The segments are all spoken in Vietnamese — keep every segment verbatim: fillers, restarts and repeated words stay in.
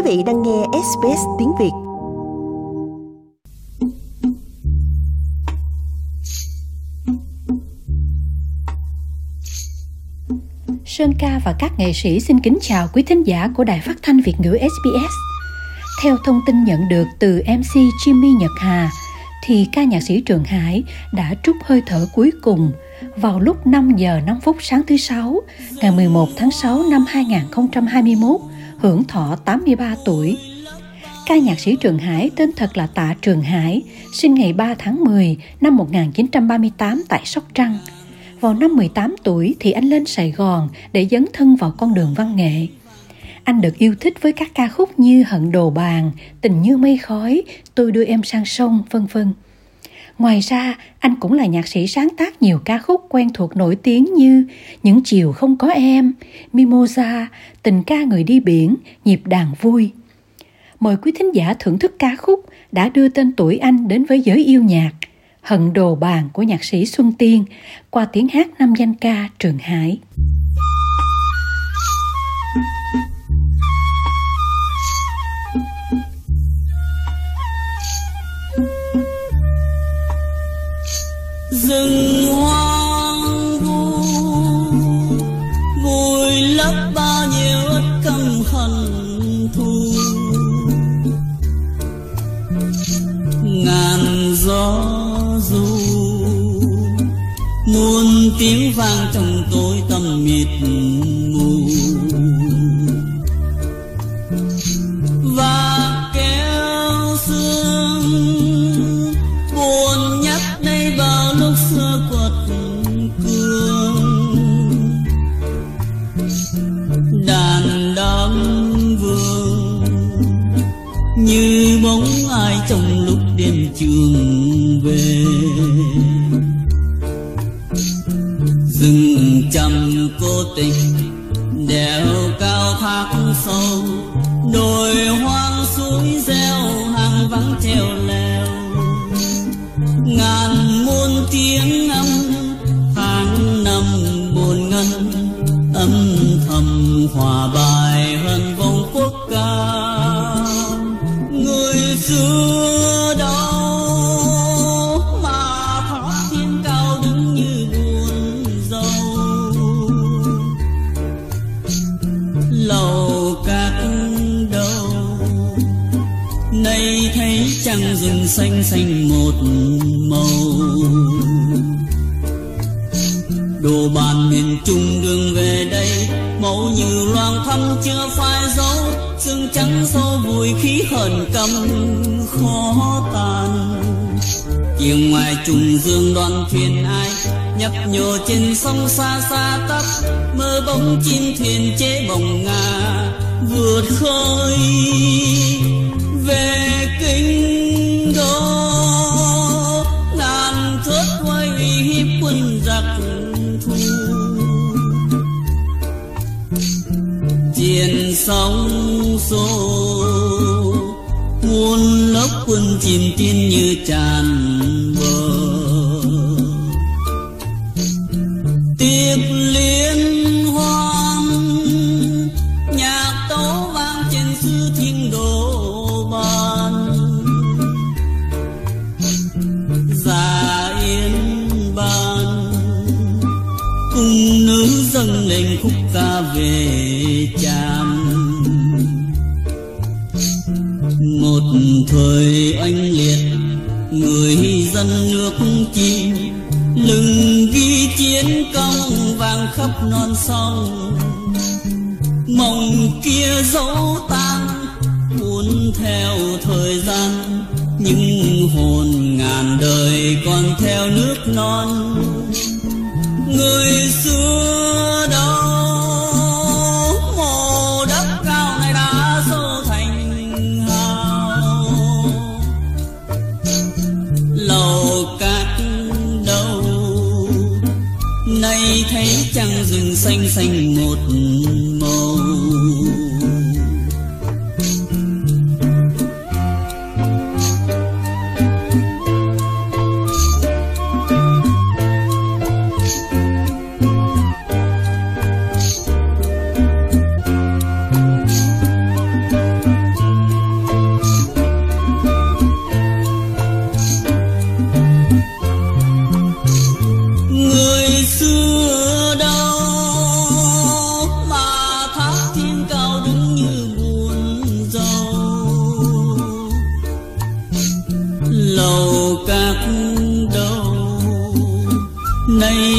vị đang nghe ét bê ét tiếng Việt. Sơn Ca và các nghệ sĩ xin kính chào quý thính giả của Đài Phát thanh Việt ngữ ét bê ét. Theo thông tin nhận được từ em xê Jimmy Nhật Hà, thì ca nhạc sĩ Trường Hải đã trút hơi thở cuối cùng vào lúc năm giờ năm phút sáng thứ Sáu, ngày mười một tháng sáu năm hai nghìn không trăm hai mươi mốt, hưởng thọ tám mươi ba tuổi. Ca nhạc sĩ Trường Hải tên thật là Tạ Trường Hải, sinh ngày ba tháng mười năm một nghìn chín trăm ba mươi tám tại Sóc Trăng. Vào năm mười tám tuổi thì anh lên Sài Gòn để dấn thân vào con đường văn nghệ. Anh được yêu thích với các ca khúc như Hận Đồ Bàn, Tình Như Mây Khói, Tôi Đưa Em Sang Sông, vân vân. Ngoài ra, anh cũng là nhạc sĩ sáng tác nhiều ca khúc quen thuộc nổi tiếng như Những Chiều Không Có Em, Mimosa, Tình Ca Người Đi Biển, Nhịp Đàn Vui. Mời quý thính giả thưởng thức ca khúc đã đưa tên tuổi anh đến với giới yêu nhạc, Hận Đồ Bàn của nhạc sĩ Xuân Tiên, qua tiếng hát nam danh ca Trường Hải. Rừng hoang vu vùi lấp bao nhiêu uất căm hận thù, ngàn gió ru muôn tiếng vang trong tối tăm mịt mù, và kéo sương buồn nhắc đây bao lúc xưa quật cường, đàn đám vương như bóng ai trong lúc đêm trường về. Rừng trầm cô tịch đèo cao thác sâu, đồi hoang suối reo hàng vắng treo leo, ngàn muôn tiếng âm tháng năm buồn ngân âm thầm hòa bài hơn vòng quốc ca. Người xưa đâu mà thoát thiên cao đứng như buồn dâu, lầu các đâu nay thấy trăng rừng xanh xanh một màu. Đồ bàn miền Trung đường về đây màu như loang thăm chưa phai dấu, sương trắng sâu vùi khí hờn căm khó tàn. Chiều ngoài trùng dương đoàn thuyền ai nhấp nhô trên sông xa xa tấp, mơ bóng chim thuyền chế bồng ngà vượt khơi về kinh đô. Ngàn thớt quay uy hiếp quân giặc thù, chiến sóng xô muôn lớp quân chìm tin như tràn bờ. Tiếc liên hoan nhạc tấu vang trên xứ thiên đồ bàn, già yên ban cung nữ dâng lên khúc ca về Chàm. Một thời oanh liệt người dân nước chim, lừng ghi chiến công vang khắp non sông. Mộng kia dấu tan muốn theo thời gian, nhưng hồn ngàn đời còn theo nước non. Người xưa đâu mồ đất cao này đã dâu thành hào, lầu cát đâu nay thấy trăng rừng xanh xanh một màu.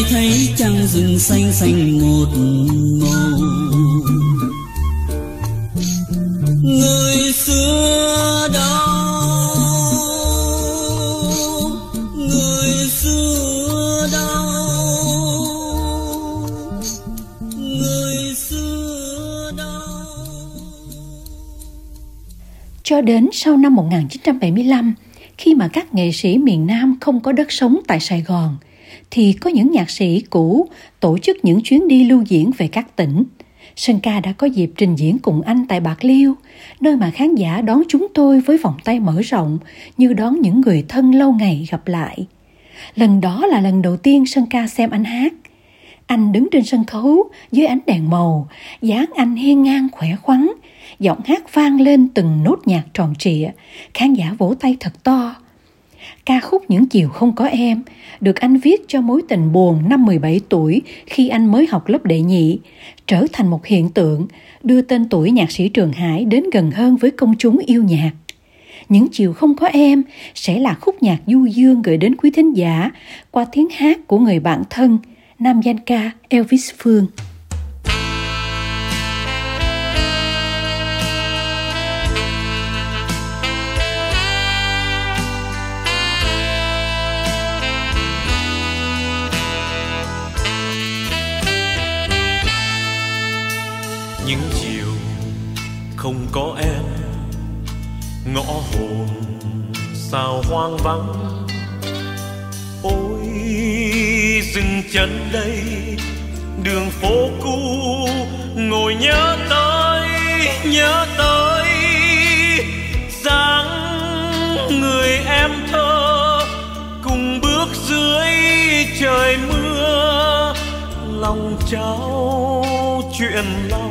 thấy trăng rừng xanh xanh một màu. Người xưa đâu, người xưa đâu, người xưa đâu. Cho đến sau năm một nghìn chín trăm bảy mươi lăm, khi mà các nghệ sĩ miền Nam không có đất sống tại Sài Gòn, thì có những nhạc sĩ cũ tổ chức những chuyến đi lưu diễn về các tỉnh. Sơn Ca đã có dịp trình diễn cùng anh tại Bạc Liêu, nơi mà khán giả đón chúng tôi với vòng tay mở rộng như đón những người thân lâu ngày gặp lại. Lần đó là lần đầu tiên Sơn Ca xem anh hát. Anh đứng trên sân khấu dưới ánh đèn màu, dáng anh hiên ngang khỏe khoắn, giọng hát vang lên từng nốt nhạc tròn trịa, khán giả vỗ tay thật to. Ca khúc Những Chiều Không Có Em được anh viết cho mối tình buồn năm mười bảy tuổi khi anh mới học lớp đệ nhị, trở thành một hiện tượng, đưa tên tuổi nhạc sĩ Trường Hải đến gần hơn với công chúng yêu nhạc. Những Chiều Không Có Em sẽ là khúc nhạc du dương gửi đến quý thính giả qua tiếng hát của người bạn thân, nam danh ca Elvis Phương. Những chiều không có em, ngõ hồn sao hoang vắng. Ôi dừng chân đây, đường phố cũ, ngồi nhớ tới, nhớ tới dáng người em thơ, cùng bước dưới trời mưa, lòng trao chuyện lòng.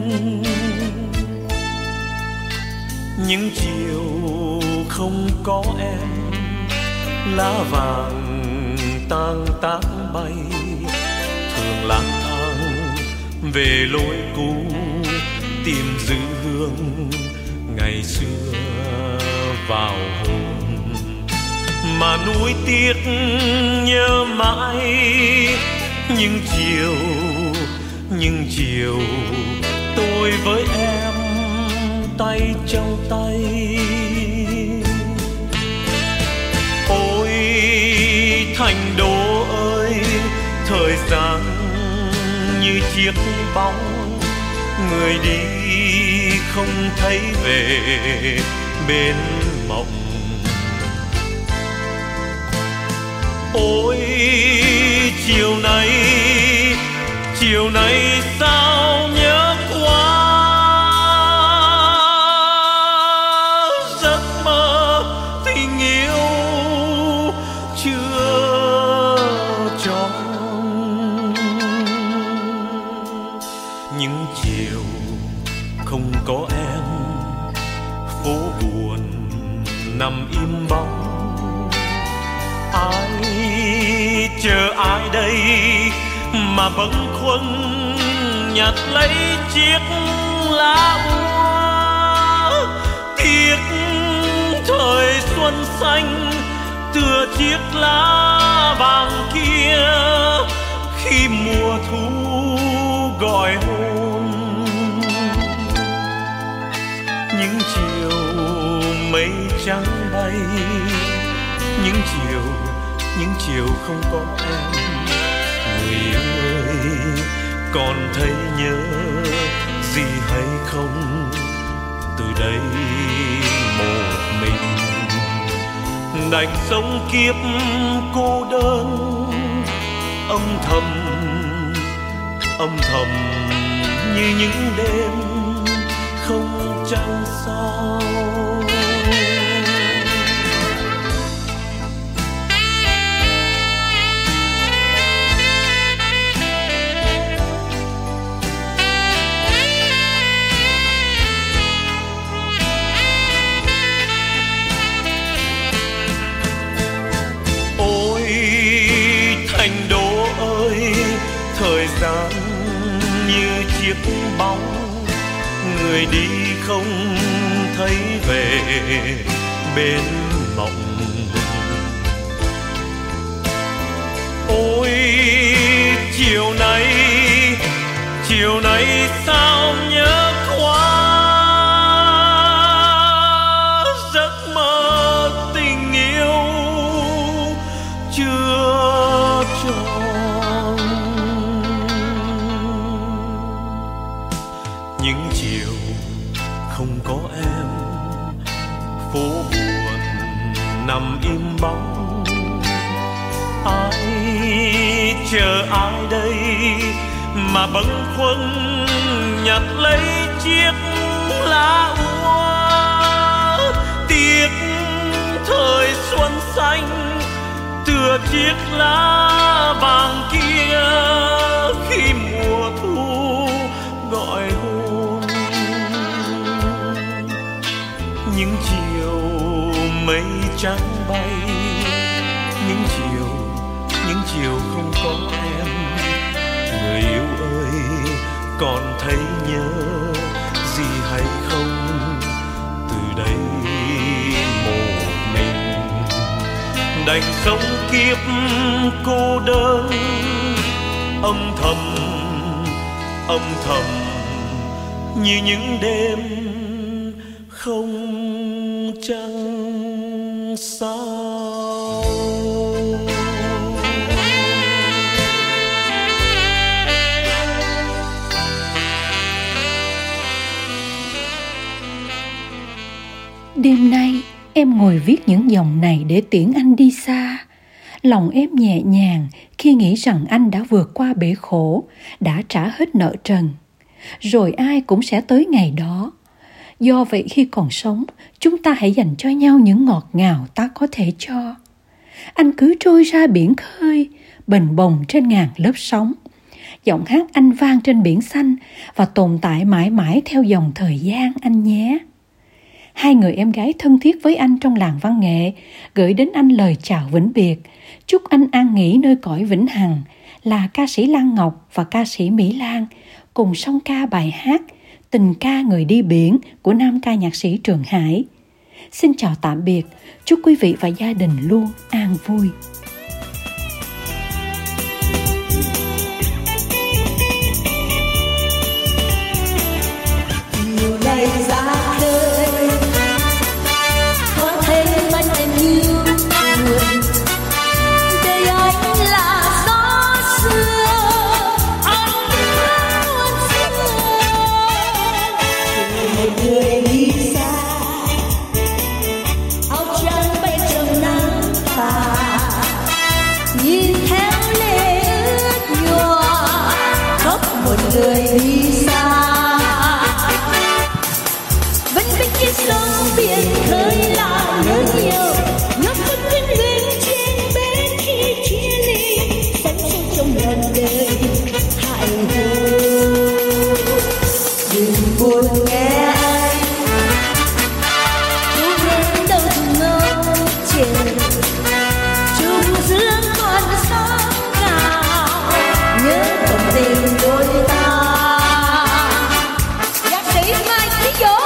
Những chiều không có em, lá vàng tang tán bay, thường lang thang về lối cũ, tìm giữ hương ngày xưa vào hồn, mà nuối tiếc nhớ mãi những chiều, những chiều tôi với em tay trong tay. Ôi thành đô ơi, thời gian như chiếc bóng, người đi không thấy về bên mộng. Ôi chiều nay, chiều nay sao nhớ quá, giấc mơ tình yêu chưa tròn. Những chiều không có em, phố buồn nằm im bóng, ai chờ ai đây mà bâng khuâng nhặt lấy chiếc lá úa. Tiếc thời xuân xanh tựa chiếc lá vàng kia, khi mùa thu gọi hôn. Những chiều mây trắng bay, những chiều, những chiều không có em. Người ơi, còn thấy nhớ gì hay không? Từ đây một mình đành sống kiếp cô đơn, âm thầm, âm thầm như những đêm không trăng sao. Thời gian như chiếc bóng, người đi không thấy về bên mộng. Ôi chiều nay sao nhớ quá, giấc mơ tình yêu chưa tròn. Những chiều không có em, phố buồn nằm im bóng, ai chờ ai đây mà bâng khuâng nhặt lấy chiếc lá úa. Tiếc thời xuân xanh tựa chiếc lá vàng kia khi mùa thu gọi hôn. Những chiều mây trắng bay, những chiều những chiều không có em. Người yêu ơi, còn thấy nhớ gì hay không? Từ đây một mình đành sống kiếp cô đơn, âm thầm âm thầm như những đêm không trăng sao. Đêm nay em ngồi viết những dòng này để tiễn anh đi xa. Lòng em nhẹ nhàng khi nghĩ rằng anh đã vượt qua bể khổ, đã trả hết nợ trần. Rồi ai cũng sẽ tới ngày đó. Do vậy khi còn sống, chúng ta hãy dành cho nhau những ngọt ngào ta có thể cho. Anh cứ trôi ra biển khơi, bềnh bồng trên ngàn lớp sóng. Giọng hát anh vang trên biển xanh và tồn tại mãi mãi theo dòng thời gian anh nhé. Hai người em gái thân thiết với anh trong làng văn nghệ gửi đến anh lời chào vĩnh biệt, chúc anh an nghỉ nơi cõi vĩnh hằng, là ca sĩ Lan Ngọc và ca sĩ Mỹ Lan cùng song ca bài hát Tình ca người đi biển của nam ca nhạc sĩ Trường Hải. Xin chào tạm biệt, chúc quý vị và gia đình luôn an vui. Nhiều ngày ra khơi, có thêm anh em yêu người. Đời anh là gió xưa, anh áo anh xưa. Một người đi xa, áo trắng bay trong nắng tà, nhìn theo lệ ướt nhòa, khóc một người đi xa. Trên sông biển khơi là nhớ nhiều, nhớ phút quyến luyến trên bến khi chia ly, sánh sanh trong lần đời hại hồ. Đừng buồn nghe anh, dù đến đâu từng ngâu trên, trùng dương còn sóng cao, nhớ còn tình đôi ta. Nhạc sĩ Mai Chí Dũng.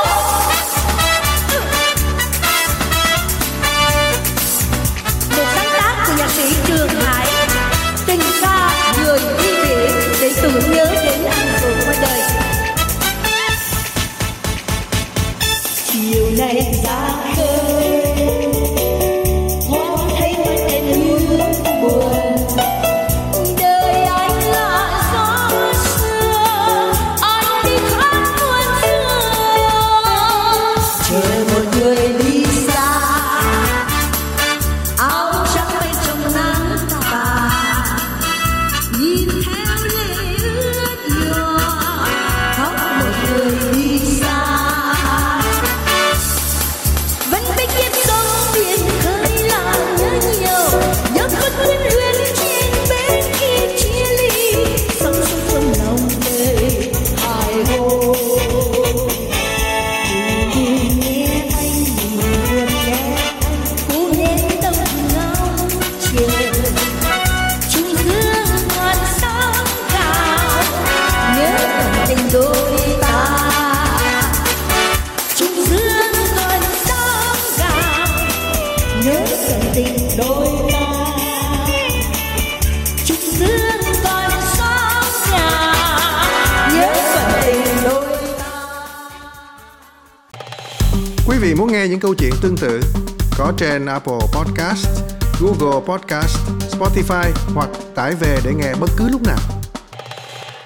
Trường Hải, tình ca người đi biển để tưởng nhớ đến anh vừa qua đời. Chiều nay ra khơi, hoa thấy mắt em như buồn. Đời anh là gió xưa, anh đi khắp muôn phương. Chờ một người đi xa, áo trắng bay trong nắng tà, nhìn theo lệ ướt nhòa, khóc một người đi xa. Vẫn biết Quý vị muốn nghe những câu chuyện tương tự có trên Apple Podcast, Google Podcast, Spotify hoặc tải về để nghe bất cứ lúc nào.